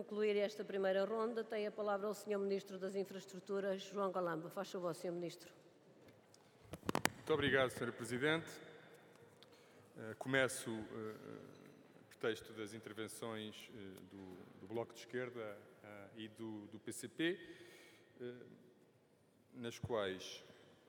concluir esta primeira ronda, tem a palavra o Sr. Ministro das Infraestruturas, João Galamba. Faz favor, Sr. Ministro. Muito obrigado, Sra. Presidente. Começo, pretexto das intervenções do Bloco de Esquerda e do PCP, nas quais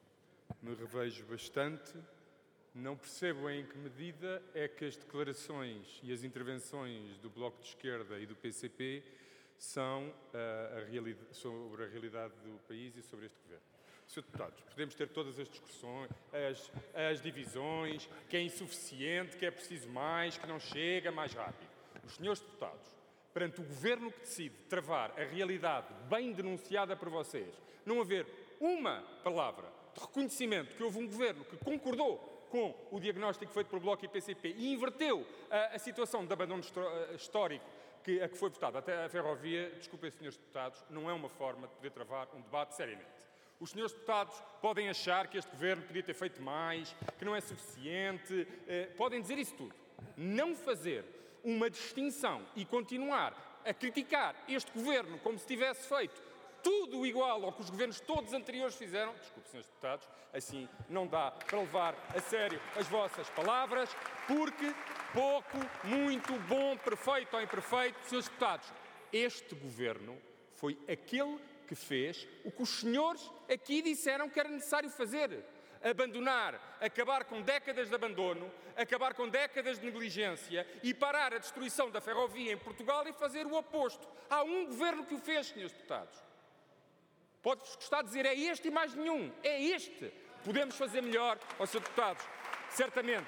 me revejo bastante. Não percebo em que medida é que as declarações e as intervenções do Bloco de Esquerda e do PCP são sobre a realidade do país e sobre este Governo. Sr. Deputados, podemos ter todas as discussões, as divisões, que é insuficiente, que é preciso mais, que não chega mais rápido. Os senhores deputados, perante o Governo que decide travar a realidade bem denunciada por vocês, não haver uma palavra de reconhecimento que houve um Governo que concordou com o diagnóstico feito pelo Bloco e PCP e inverteu a situação de abandono histórico a que foi votada até a ferrovia, desculpem, senhores deputados, não é uma forma de poder travar um debate seriamente. Os senhores deputados podem achar que este Governo podia ter feito mais, que não é suficiente, podem dizer isso tudo. Não fazer uma distinção e continuar a criticar este Governo como se tivesse feito tudo igual ao que os governos todos anteriores fizeram, desculpe, senhores deputados, assim não dá para levar a sério as vossas palavras, porque pouco, muito, bom, perfeito ou imperfeito, senhores deputados, este Governo foi aquele que fez o que os senhores aqui disseram que era necessário fazer. Abandonar, acabar com décadas de abandono, acabar com décadas de negligência e parar a destruição da ferrovia em Portugal e fazer o oposto. Há um Governo que o fez, senhores deputados. Pode-vos gostar de dizer, é este e mais nenhum, é este. Podemos fazer melhor, ó senhores deputados, certamente.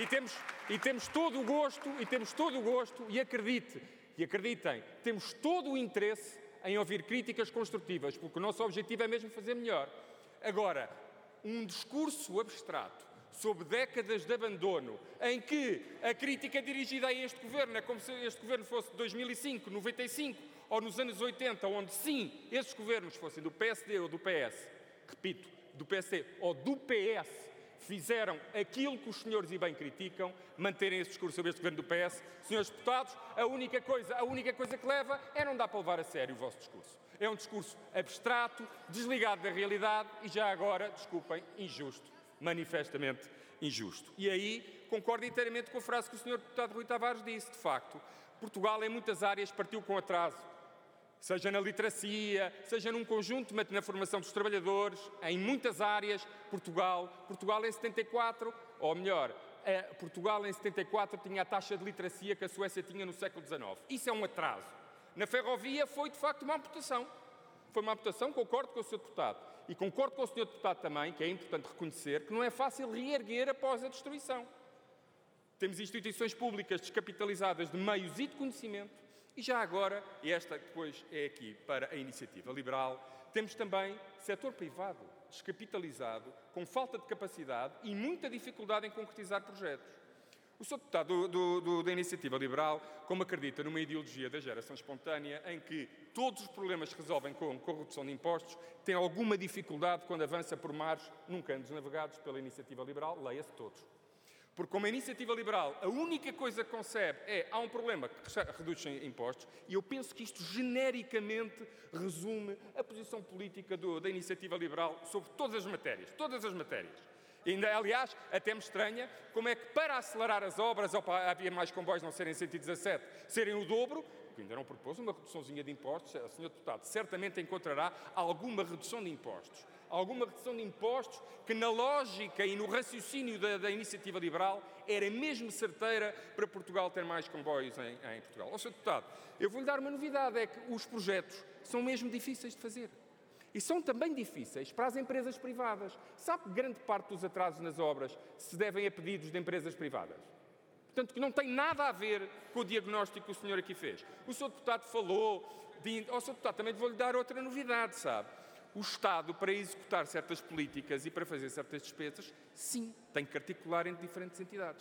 E temos todo o gosto, e acreditem, temos todo o interesse em ouvir críticas construtivas, porque o nosso objetivo é mesmo fazer melhor. Agora, um discurso abstrato sobre décadas de abandono, em que a crítica dirigida a este Governo é como se este Governo fosse de 2005, 95 ou nos anos 80, onde sim, esses governos fossem do PSD ou do PS, repito, do PSD ou do PS, fizeram aquilo que os senhores e bem criticam, manterem esse discurso sobre este Governo do PS. Senhores deputados, a única coisa que leva é não dar para levar a sério o vosso discurso. É um discurso abstrato, desligado da realidade e já agora, desculpem, injusto, manifestamente injusto. E aí concordo inteiramente com a frase que o senhor deputado Rui Tavares disse. De facto, Portugal em muitas áreas partiu com atraso. Seja na literacia, seja num conjunto na formação dos trabalhadores, em muitas áreas, Portugal em 74, ou melhor, Portugal em 74 tinha a taxa de literacia que a Suécia tinha no século XIX. Isso é um atraso. Na ferrovia foi, de facto, uma amputação. Foi uma amputação, concordo com o Sr. Deputado. E concordo com o Sr. Deputado também, que é importante reconhecer, que não é fácil reerguer após a destruição. Temos instituições públicas descapitalizadas de meios e de conhecimento. E já agora, e esta depois é aqui para a iniciativa liberal, temos também setor privado descapitalizado, com falta de capacidade e muita dificuldade em concretizar projetos. O Sr. Deputado da Iniciativa Liberal, como acredita numa ideologia da geração espontânea, em que todos os problemas se resolvem com redução de impostos, tem alguma dificuldade quando avança por mares nunca antes navegados pela Iniciativa Liberal, leia-se todos. Porque como a Iniciativa Liberal, a única coisa que concebe há um problema que reduz impostos, e eu penso que isto genericamente resume a posição política da Iniciativa Liberal sobre todas as matérias. E ainda, aliás, até me estranha como é que para acelerar as obras ou para haver mais comboios não serem 117, serem o dobro, que ainda não propôs uma reduçãozinha de impostos, o Sr. Deputado certamente encontrará alguma redução de impostos. Alguma redução de impostos que, na lógica e no raciocínio da Iniciativa Liberal, era mesmo certeira para Portugal ter mais comboios em Portugal. Ó, Sr. Deputado, eu vou-lhe dar uma novidade, é que os projetos são mesmo difíceis de fazer. E são também difíceis para as empresas privadas. Sabe que grande parte dos atrasos nas obras se devem a pedidos de empresas privadas? Portanto, que não tem nada a ver com o diagnóstico que o senhor aqui fez. O Sr. Deputado falou de... Ó, Sr. Deputado, também vou-lhe dar outra novidade, sabe? O Estado, para executar certas políticas e para fazer certas despesas, sim, tem que articular entre diferentes entidades.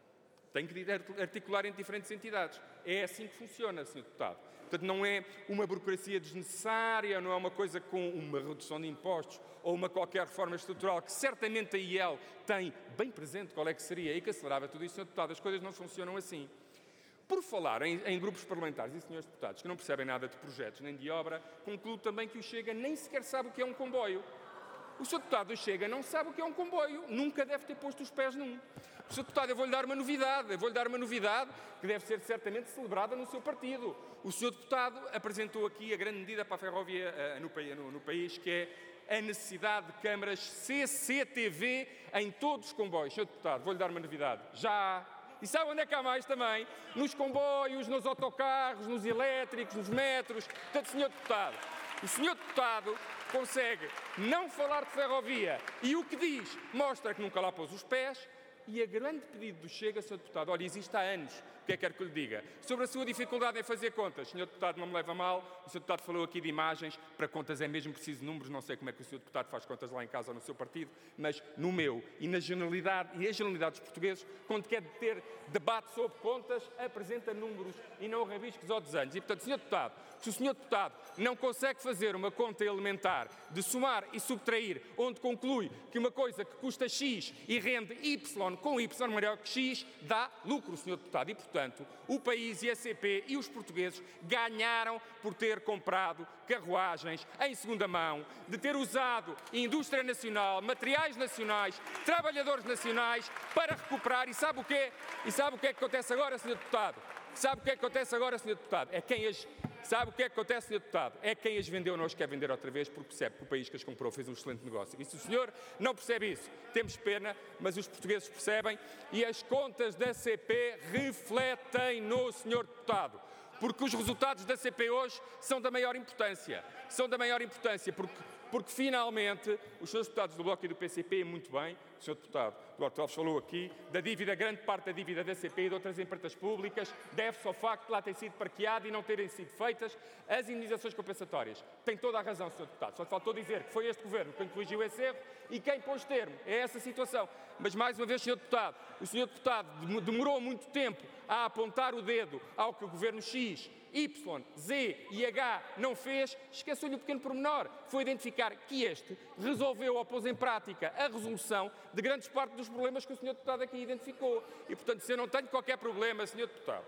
É assim que funciona, Sr. Deputado. Portanto, não é uma burocracia desnecessária, não é uma coisa com uma redução de impostos ou uma qualquer reforma estrutural que certamente a IEL tem bem presente qual é que seria e que acelerava tudo isso, Sr. Deputado. As coisas não funcionam assim. Por falar em grupos parlamentares e senhores deputados que não percebem nada de projetos nem de obra, concluo também que o Chega nem sequer sabe o que é um comboio. O Sr. Deputado do Chega não sabe o que é um comboio, nunca deve ter posto os pés num. O Sr. Deputado, eu vou-lhe dar uma novidade que deve ser certamente celebrada no seu partido. O Sr. Deputado apresentou aqui a grande medida para a ferrovia no país, que é a necessidade de câmaras CCTV em todos os comboios. Sr. Deputado, vou-lhe dar uma novidade. Já há. E sabe onde é que há mais também? Nos comboios, nos autocarros, nos elétricos, nos metros. Portanto, Sr. Deputado, o Sr. Deputado consegue não falar de ferrovia e o que diz mostra que nunca lá pôs os pés. E a grande pedido do Chega, Sr. Deputado, olha, existe há anos, o que é que quer que eu lhe diga? Sobre a sua dificuldade em fazer contas, Sr. Deputado, não me leva a mal, o Sr. Deputado falou aqui de imagens, para contas é mesmo preciso números, não sei como é que o Sr. Deputado faz contas lá em casa ou no seu partido, mas no meu e na generalidade, e a generalidade dos portugueses, quando quer ter debate sobre contas, apresenta números e não rabiscos ou desenhos. E, portanto, Sr. Deputado, se o Sr. Deputado não consegue fazer uma conta elementar de somar e subtrair, onde conclui que uma coisa que custa X e rende Y com Y maior que X, dá lucro, Sr. Deputado. E, portanto, o país e a CP e os portugueses ganharam por ter comprado carruagens em segunda mão, de ter usado indústria nacional, materiais nacionais, trabalhadores nacionais para recuperar. E sabe o quê? E sabe o que é que acontece agora, Sr. Deputado? Sabe o que é que acontece agora, Sr. Deputado? Sabe o que é que acontece, Sr. Deputado? É quem as vendeu não as quer vender outra vez porque percebe que o país que as comprou fez um excelente negócio. E se o senhor não percebe isso, temos pena, mas os portugueses percebem e as contas da CP refletem no Sr. Deputado. Porque os resultados da CP hoje são da maior importância. Porque finalmente, os senhores deputados do Bloco e do PCP, muito bem, o senhor deputado Duarte Alves falou aqui, da dívida, grande parte da dívida da CP e de outras empresas públicas, deve-se ao facto de lá ter sido parqueado e não terem sido feitas as indenizações compensatórias. Tem toda a razão, senhor deputado, só faltou dizer que foi este governo quem corrigiu esse erro e quem pôs termo a essa situação. Mas, mais uma vez, senhor deputado, o senhor deputado demorou muito tempo a apontar o dedo ao que o governo X, Y, Z e H não fez, esqueceu-lhe o pequeno pormenor. Foi identificar que este resolveu ou pôs em prática a resolução de grandes parte dos problemas que o Sr. Deputado aqui identificou. E, portanto, se eu não tenho qualquer problema, Sr. Deputado,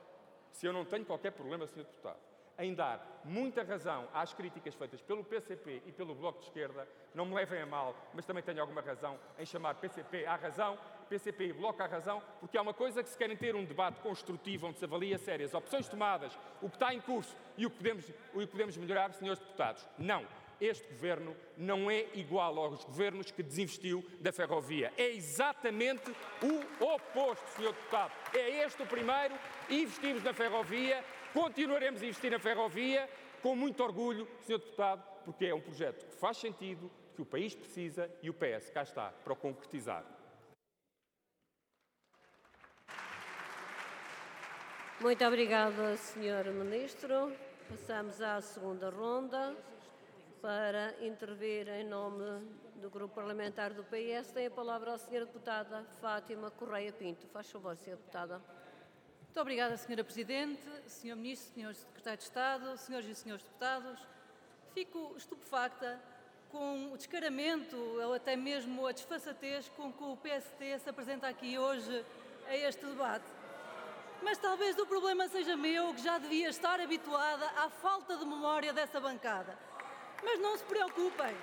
em dar muita razão às críticas feitas pelo PCP e pelo Bloco de Esquerda, não me levem a mal, mas também tenho alguma razão em chamar PCP à razão, PCP e Bloco à razão, porque há uma coisa que se querem ter um debate construtivo onde se avalia sérias opções tomadas, o que está em curso e o que podemos melhorar, senhores deputados. Não. Este governo não é igual aos governos que desinvestiu da ferrovia. É exatamente o oposto, senhor deputado. É este o primeiro, investimos na ferrovia, continuaremos a investir na ferrovia com muito orgulho, senhor deputado, porque é um projeto que faz sentido, que o país precisa e o PS cá está para o concretizar. Muito obrigada, Sr. Ministro. Passamos à segunda ronda. Para intervir em nome do Grupo Parlamentar do PS, tem a palavra a Sra. Deputada Fátima Correia Pinto. Faz favor, Sra. Deputada. Muito obrigada, Sra. Presidente, Sr. Ministro, Sr. Secretário de Estado, Sras. e Srs. Deputados. Fico estupefacta com o descaramento ou até mesmo a desfaçatez com que o PST se apresenta aqui hoje a este debate. Mas talvez o problema seja meu, que já devia estar habituada à falta de memória dessa bancada. Mas não se preocupem.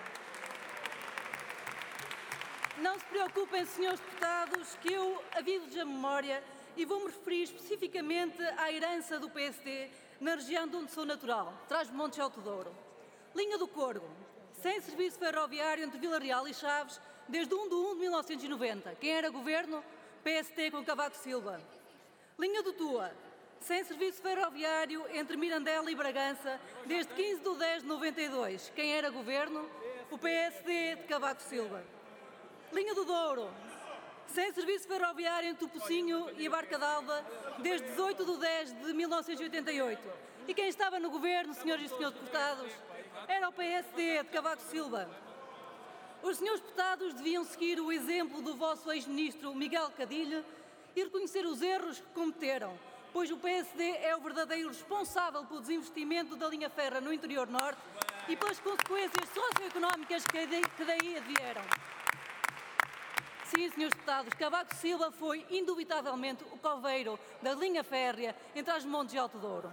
Não se preocupem, senhores deputados, que eu aviso-lhes a memória e vou-me referir especificamente à herança do PSD na região de onde sou natural, Trás-os-Montes e Alto Douro. Linha do Corgo, sem serviço ferroviário entre Vila Real e Chaves, desde 1 de 1 de 1990. Quem era governo? PST com Cavaco Silva. Linha do Tua, sem serviço ferroviário entre Mirandela e Bragança, desde 15 de 10 de 92. Quem era governo? O PSD de Cavaco Silva. Linha do Douro, sem serviço ferroviário entre o Pocinho e a Barca d'Alva, desde 18 de 10 de 1988. E quem estava no governo, senhores e senhores deputados, era o PSD de Cavaco Silva. Os senhores deputados deviam seguir o exemplo do vosso ex-ministro Miguel Cadilho e reconhecer os erros que cometeram, pois o PSD é o verdadeiro responsável pelo desinvestimento da linha férrea no interior norte e pelas consequências socioeconómicas que daí advieram. Sim, senhores deputados, Cavaco Silva foi indubitavelmente o coveiro da linha férrea entre Trás-os-Montes e Alto Douro.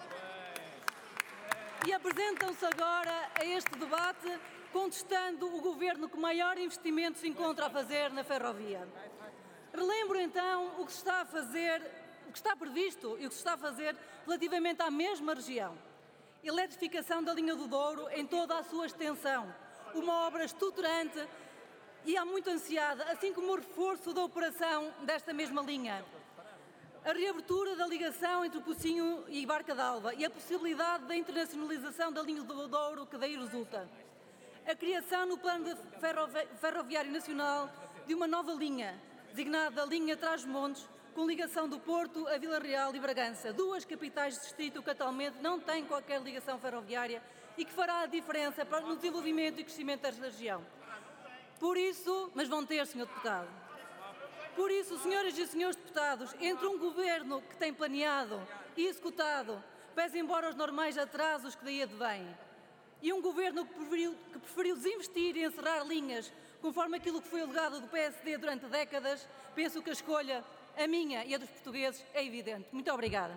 E apresentam-se agora a este debate contestando o governo que maior investimento se encontra a fazer na ferrovia. Relembro então o que se está a fazer, o que está previsto e o que se está a fazer relativamente à mesma região. Eletrificação da linha do Douro em toda a sua extensão, uma obra estruturante e há muito ansiada, assim como o reforço da operação desta mesma linha. A reabertura da ligação entre o Pocinho e Barca d'Alva e a possibilidade da internacionalização da linha do Douro que daí resulta. A criação no plano ferroviário nacional de uma nova linha, designada linha Trás-os-Montes, com ligação do Porto a Vila Real e Bragança, duas capitais de distrito que atualmente não têm qualquer ligação ferroviária e que fará a diferença no desenvolvimento e crescimento desta região. Por isso, mas vão ter, Sr. Deputado. Por isso, senhoras e senhores deputados, entre um governo que tem planeado e executado, pese embora os normais atrasos que daí advêm, e um governo que preferiu desinvestir e encerrar linhas, conforme aquilo que foi o legado do PSD durante décadas, penso que a escolha, a minha e a dos portugueses, é evidente. Muito obrigada.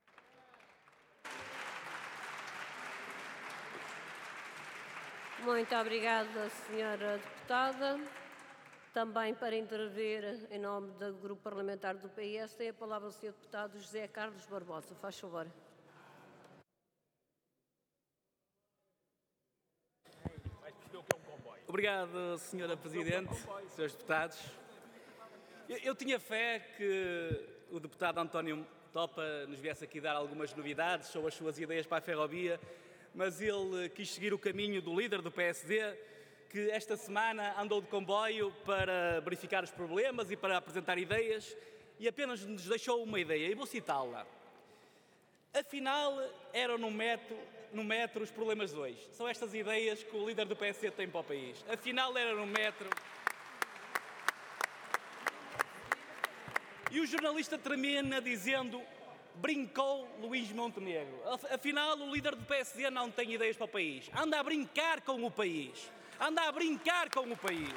Muito obrigada, senhora deputada. Também para intervir em nome do Grupo Parlamentar do PS, tem a palavra o senhor deputado José Carlos Barbosa. Faz favor. Obrigado, senhora Presidente, senhores deputados. Eu tinha fé que o deputado António Topa nos viesse aqui dar algumas novidades sobre as suas ideias para a ferrovia, mas ele quis seguir o caminho do líder do PSD, que esta semana andou de comboio para verificar os problemas e para apresentar ideias, e apenas nos deixou uma ideia, e vou citá-la. Afinal, eram no metro os problemas de hoje. São estas ideias que o líder do PSD tem para o país. Afinal, era no metro. E o jornalista termina dizendo: brincou Luís Montenegro. Afinal, o líder do PSD não tem ideias para o país. Anda a brincar com o país. Anda a brincar com o país.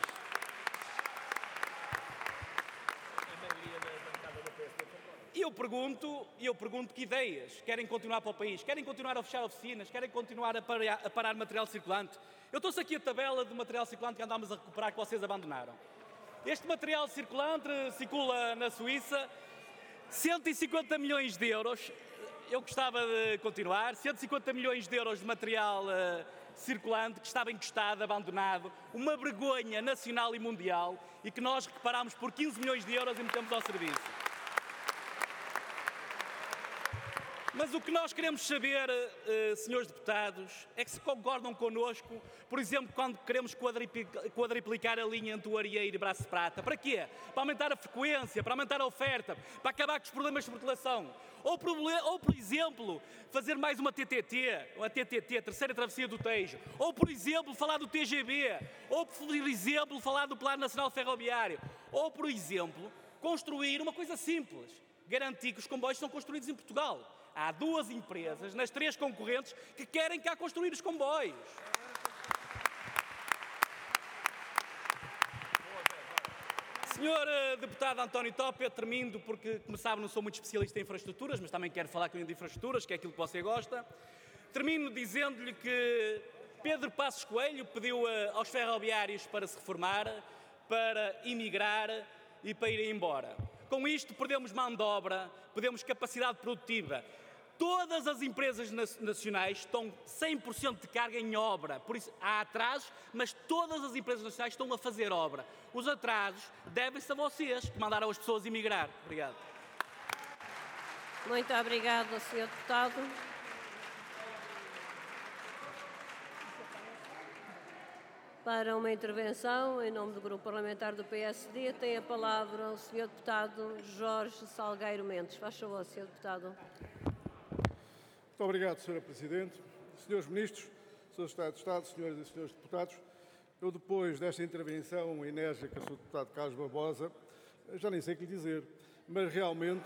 E eu pergunto que ideias querem continuar para o país? Querem continuar a fechar oficinas? Querem continuar a parar material circulante? Eu trouxe aqui a tabela do material circulante que andámos a recuperar, que vocês abandonaram. Este material circulante circula na Suíça, 150 milhões de euros. Eu gostava de continuar. 150 milhões de euros de material circulante que estava encostado, abandonado, uma vergonha nacional e mundial, e que nós recuperámos por 15 milhões de euros e metemos ao serviço. Mas o que nós queremos saber, senhores deputados, é que se concordam connosco, por exemplo, quando queremos quadriplicar a linha entre o Arieiro e Braço de Prata. Para quê? Para aumentar a frequência, para aumentar a oferta, para acabar com os problemas de circulação. Ou, por exemplo, fazer mais uma TTT, a terceira travessia do Tejo. Ou, por exemplo, falar do TGV. Ou, por exemplo, falar do Plano Nacional Ferroviário. Ou, por exemplo, construir uma coisa simples. Garantir que os comboios são construídos em Portugal. Há duas empresas, nas três concorrentes, que querem cá construir os comboios. Senhor deputado António Topa, eu termino porque, como sabe, não sou muito especialista em infraestruturas, mas também quero falar com ele de infraestruturas, que é aquilo que você gosta. Termino dizendo-lhe que Pedro Passos Coelho pediu aos ferroviários para se reformar, para emigrar e para ir embora. Com isto, perdemos mão de obra, perdemos capacidade produtiva. Todas as empresas nacionais estão 100% de carga em obra. Por isso, há atrasos, mas todas as empresas nacionais estão a fazer obra. Os atrasos devem-se a vocês, que mandaram as pessoas emigrar. Obrigado. Muito obrigada, Sr. Deputado. Para uma intervenção, em nome do Grupo Parlamentar do PSD, tem a palavra o Sr. Deputado Jorge Salgueiro Mendes. Faz favor, Sr. Deputado. Muito obrigado, Sra. Presidente. Senhores Ministros, Sr. Secretário de Estado, Senhoras e Senhores Deputados, eu depois desta intervenção enérgica do Sr. Deputado Carlos Barbosa, já nem sei o que lhe dizer, mas realmente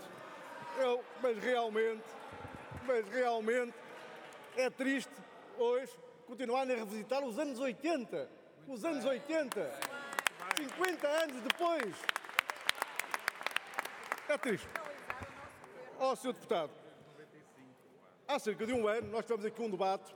é triste hoje continuarem a revisitar os anos 80. Os anos 80. 50 anos depois. É triste. Ó, Sr. Deputado, há cerca de um ano nós tivemos aqui um debate